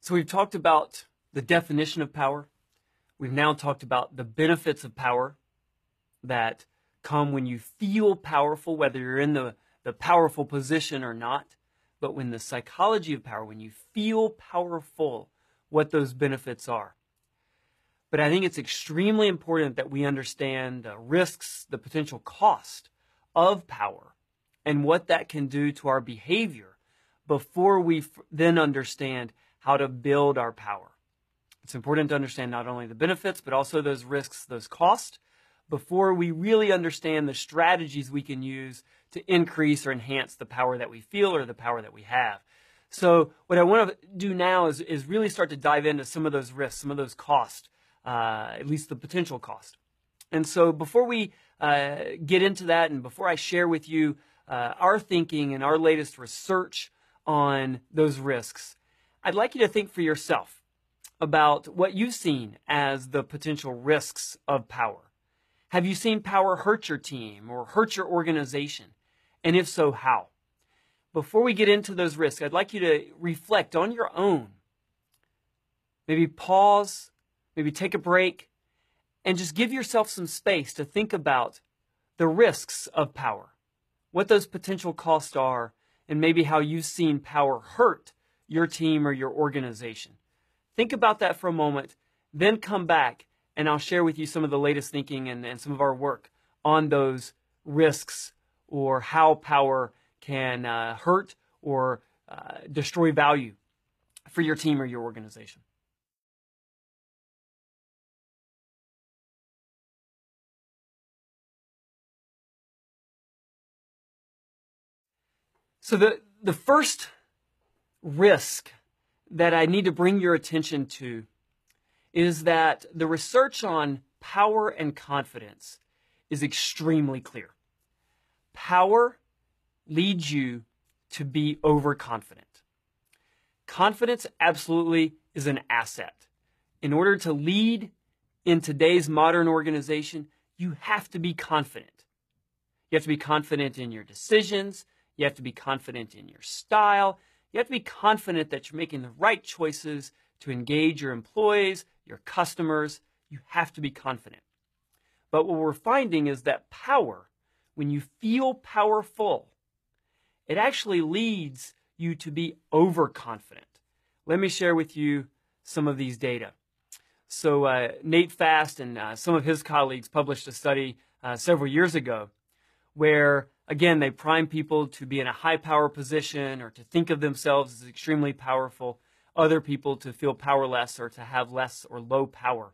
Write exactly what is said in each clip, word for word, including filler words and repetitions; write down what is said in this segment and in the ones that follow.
So we've talked about the definition of power. We've now talked about the benefits of power that come when you feel powerful, whether you're in the, the powerful position or not. But when the psychology of power, when you feel powerful, what those benefits are. But I think it's extremely important that we understand the risks, the potential cost of power, and what that can do to our behavior before we f- then understand how to build our power. It's important to understand not only the benefits, but also those risks, those costs, before we really understand the strategies we can use to increase or enhance the power that we feel or the power that we have. So what I want to do now is, is really start to dive into some of those risks, some of those costs, uh, at least the potential cost. And so before we uh, get into that, and before I share with you uh, our thinking and our latest research on those risks, I'd like you to think for yourself about what you've seen as the potential risks of power. Have you seen power hurt your team or hurt your organization? And if so, how? Before we get into those risks, I'd like you to reflect on your own. Maybe pause, maybe take a break, and just give yourself some space to think about the risks of power, what those potential costs are, and maybe how you've seen power hurt your team or your organization. Think about that for a moment, then come back, and I'll share with you some of the latest thinking and, and some of our work on those risks or how power can uh, hurt or uh, destroy value for your team or your organization. So the, the first risk that I need to bring your attention to is that the research on power and confidence is extremely clear. Power leads you to be overconfident. Confidence absolutely is an asset. In order to lead in today's modern organization, you have to be confident. You have to be confident in your decisions. You have to be confident in your style. You have to be confident that you're making the right choices to engage your employees, your customers. You have to be confident. But what we're finding is that power, when you feel powerful, it actually leads you to be overconfident. Let me share with you some of these data. So uh, Nate Fast and uh, some of his colleagues published a study uh, several years ago where, again, they prime people to be in a high power position or to think of themselves as extremely powerful, other people to feel powerless or to have less or low power.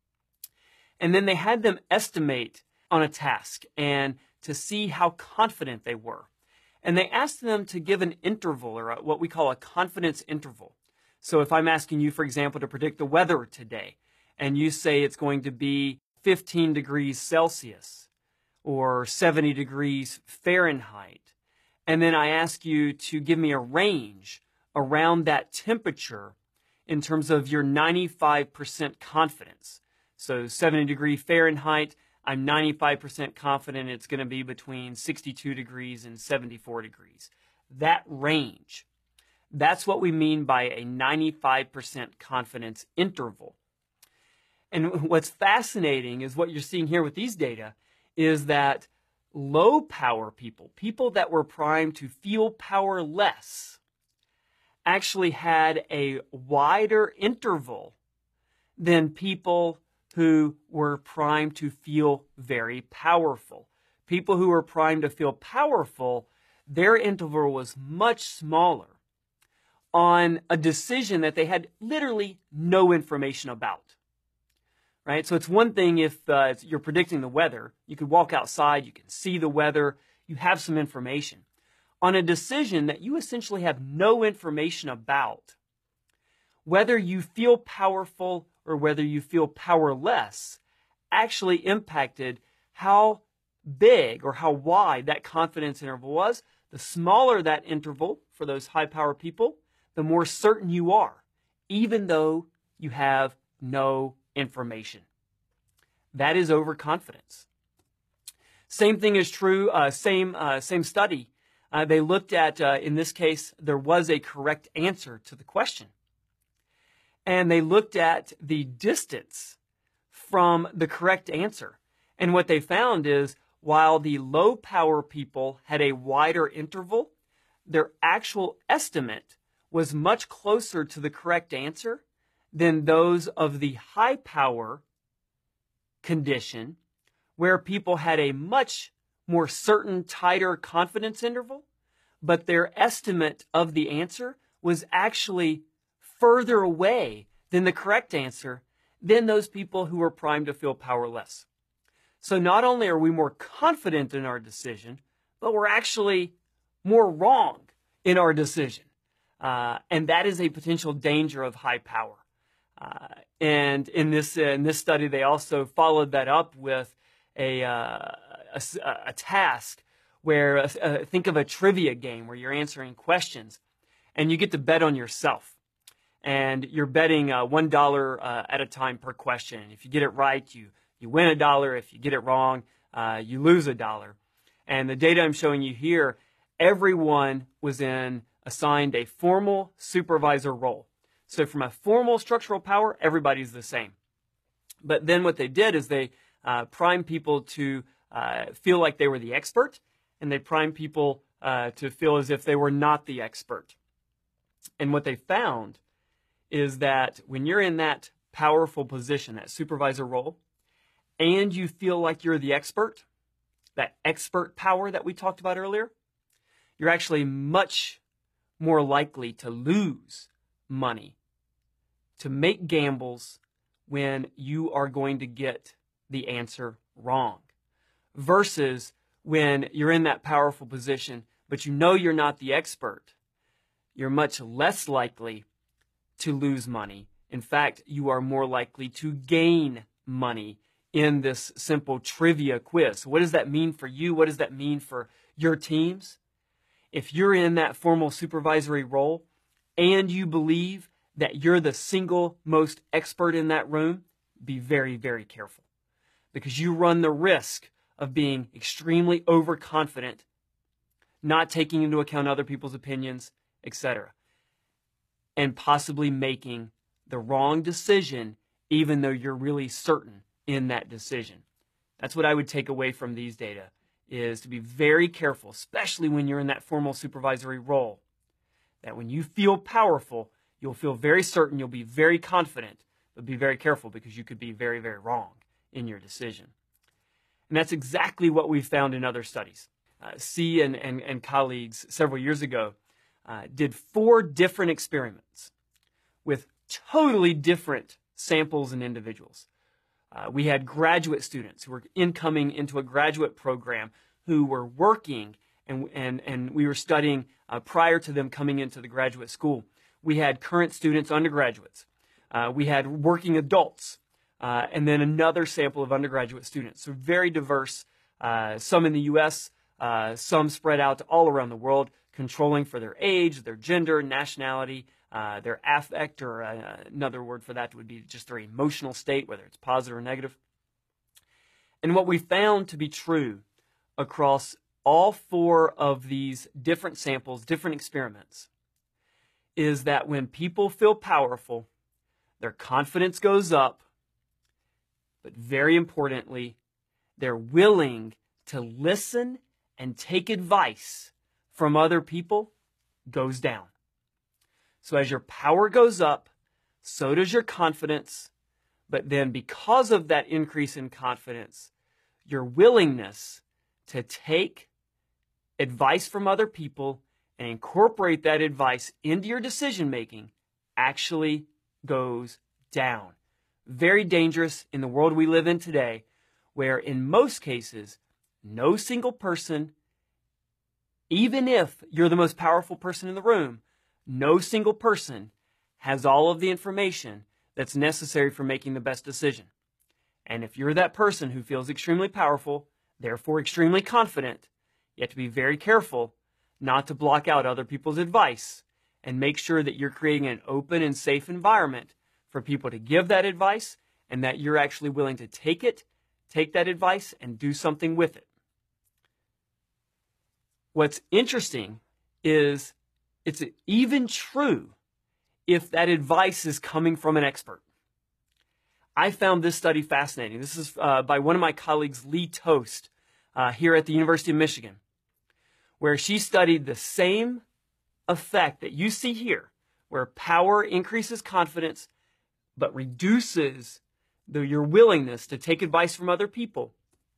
And then they had them estimate on a task and to see how confident they were. And they asked them to give an interval, or a, what we call a confidence interval. So if I'm asking you, for example, to predict the weather today, and you say it's going to be fifteen degrees Celsius or seventy degrees Fahrenheit, and then I ask you to give me a range around that temperature in terms of your ninety-five percent confidence. So seventy degree Fahrenheit, I'm ninety-five percent confident it's going to be between sixty-two degrees and seventy-four degrees. That range, that's what we mean by a ninety-five percent confidence interval. And what's fascinating is what you're seeing here with these data is that low power people, people that were primed to feel powerless, actually had a wider interval than people who were primed to feel very powerful. People who were primed to feel powerful, their interval was much smaller on a decision that they had literally no information about. Right? So it's one thing if uh, you're predicting the weather. You could walk outside, you can see the weather, you have some information. On a decision that you essentially have no information about, whether you feel powerful or whether you feel powerless, actually impacted how big or how wide that confidence interval was. The smaller that interval for those high power people, the more certain you are, even though you have no information. That is overconfidence. Same thing is true, uh, same, uh, same study. Uh, they looked at, uh, in this case, there was a correct answer to the question. and they looked at the distance from the correct answer. And what they found is while the low power people had a wider interval, their actual estimate was much closer to the correct answer than those of the high power condition, where people had a much more certain, tighter confidence interval, but their estimate of the answer was actually further away than the correct answer than those people who were primed to feel powerless. So not only are we more confident in our decision, but we're actually more wrong in our decision. Uh, and that is a potential danger of high power. Uh, and in this uh, in this study, they also followed that up with a uh, a, a task where uh, uh, think of a trivia game where you're answering questions, and you get to bet on yourself, and you're betting uh, one dollar uh, at a time per question. If you get it right, you you win a dollar. If you get it wrong, uh, you lose a dollar. And the data I'm showing you here, everyone was in assigned a formal supervisor role. So from a formal structural power, everybody's the same. But then what they did is they uh, primed people to uh, feel like they were the expert, and they primed people uh, to feel as if they were not the expert. And what they found is that when you're in that powerful position, that supervisor role, and you feel like you're the expert, that expert power that we talked about earlier, you're actually much more likely to lose money, to make gambles when you are going to get the answer wrong, versus when you're in that powerful position, but you know you're not the expert. You're much less likely to lose money. In fact, you are more likely to gain money in this simple trivia quiz. So what does that mean for you? What does that mean for your teams? If you're in that formal supervisory role and you believe that you're the single most expert in that room, be very, very careful, because you run the risk of being extremely overconfident, not taking into account other people's opinions, et cetera, and possibly making the wrong decision even though you're really certain in that decision. That's what I would take away from these data, is to be very careful, especially when you're in that formal supervisory role, that when you feel powerful, you'll feel very certain, you'll be very confident, but be very careful because you could be very, very wrong in your decision. And that's exactly what we found in other studies. Uh, C and, and, and colleagues several years ago uh, did four different experiments with totally different samples and individuals. Uh, we had graduate students who were incoming into a graduate program who were working, and, and, and we were studying uh, prior to them coming into the graduate school. We had current students, undergraduates. Uh, we had working adults, uh, and then another sample of undergraduate students. So very diverse, uh, some in the U S, uh, some spread out all around the world, controlling for their age, their gender, nationality, uh, their affect, or uh, another word for that would be just their emotional state, whether it's positive or negative. And what we found to be true across all four of these different samples, different experiments, is that when people feel powerful, their confidence goes up, but very importantly, they're willing to listen and take advice from other people goes down. So as your power goes up, so does your confidence, but then because of that increase in confidence, your willingness to take advice from other people and incorporate that advice into your decision making actually goes down. Very dangerous in the world we live in today, where in most cases, no single person, even if you're the most powerful person in the room, no single person has all of the information that's necessary for making the best decision. And if you're that person who feels extremely powerful, therefore extremely confident, you have to be very careful not to block out other people's advice, and make sure that you're creating an open and safe environment for people to give that advice, and that you're actually willing to take it, take that advice, and do something with it. What's interesting is it's even true if that advice is coming from an expert. I found this study fascinating. This is uh, by one of my colleagues, Lee Toast, uh, here at the University of Michigan, where she studied the same effect that you see here, where power increases confidence but reduces the, your willingness to take advice from other people.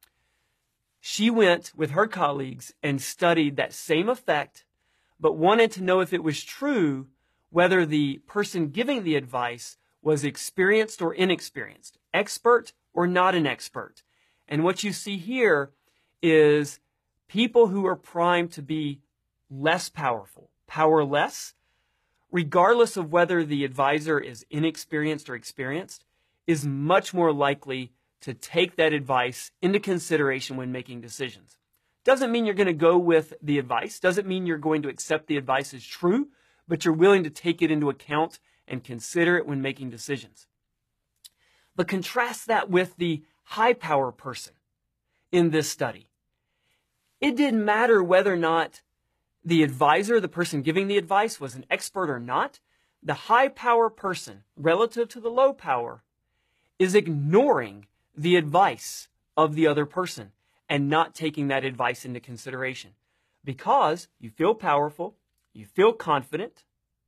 She went with her colleagues and studied that same effect, but wanted to know if it was true whether the person giving the advice was experienced or inexperienced, expert or not an expert. And what you see here is people who are primed to be less powerful, powerless, regardless of whether the advisor is inexperienced or experienced, is much more likely to take that advice into consideration when making decisions. Doesn't mean you're going to go with the advice, doesn't mean you're going to accept the advice as true, but you're willing to take it into account and consider it when making decisions. But contrast that with the high power person in this study. It didn't matter whether or not the advisor, the person giving the advice, was an expert or not. The high power person, relative to the low power, is ignoring the advice of the other person and not taking that advice into consideration. Because you feel powerful, you feel confident,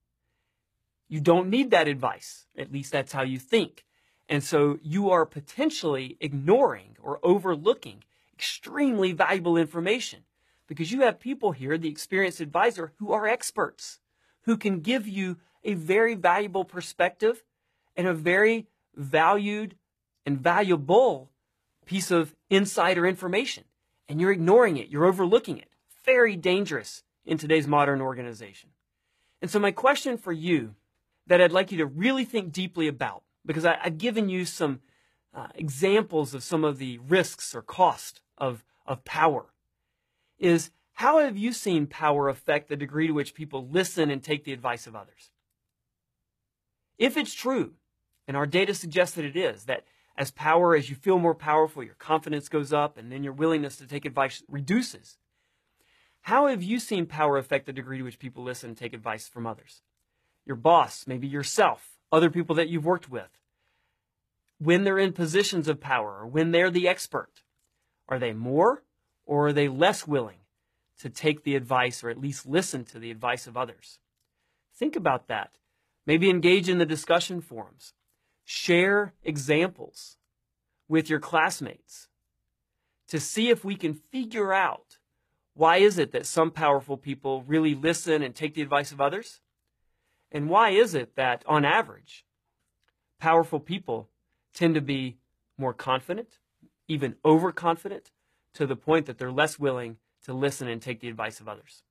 you don't need that advice. At least that's how you think. And so you are potentially ignoring or overlooking extremely valuable information because you have people here, the experienced advisor, who are experts, who can give you a very valuable perspective and a very valued and valuable piece of insider information. And you're ignoring it. You're overlooking it. Very dangerous in today's modern organization. And so my question for you that I'd like you to really think deeply about, because I, I've given you some uh, examples of some of the risks or cost of, of power, is how have you seen power affect the degree to which people listen and take the advice of others? If it's true, and our data suggests that it is, that as power, as you feel more powerful, your confidence goes up and then your willingness to take advice reduces. How have you seen power affect the degree to which people listen and take advice from others? Your boss, maybe yourself, other people that you've worked with. When they're in positions of power or when they're the expert, are they more or are they less willing to take the advice or at least listen to the advice of others? Think about that. Maybe engage in the discussion forums. Share examples with your classmates to see if we can figure out why is it that some powerful people really listen and take the advice of others? And why is it that, on average, powerful people tend to be more confident, even overconfident, to the point that they're less willing to listen and take the advice of others?